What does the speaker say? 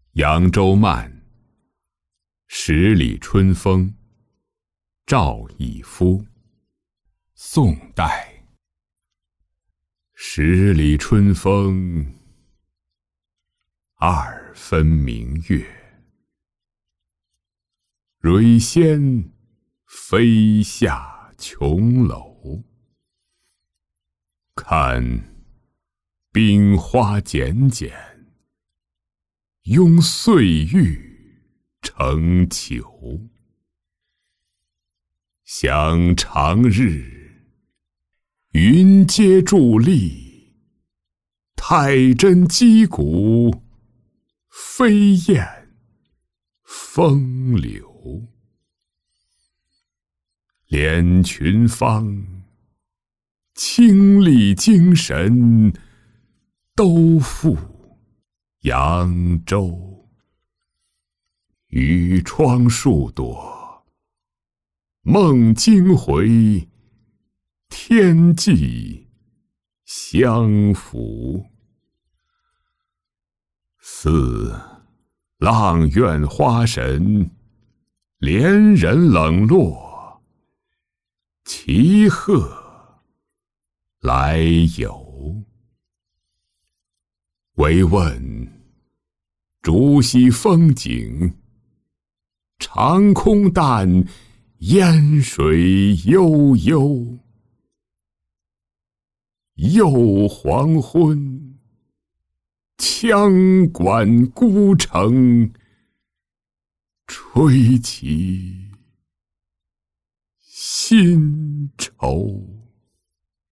扬州慢，十里春风，赵翼夫。宋代。十里春风，二分明月。蕊仙飞下琼楼，看冰花剪剪，拥碎玉成裘。想长日，云阶伫立，太真击鼓，飞燕风流。连群芳，清丽精神，都付扬州。雨窗数朵，梦惊回，天际相扶。似阆苑花神，连人冷落，齐鹤来游。唯问竹溪风景，长空淡，烟水悠悠。又黄昏，羌管孤城，吹起新愁。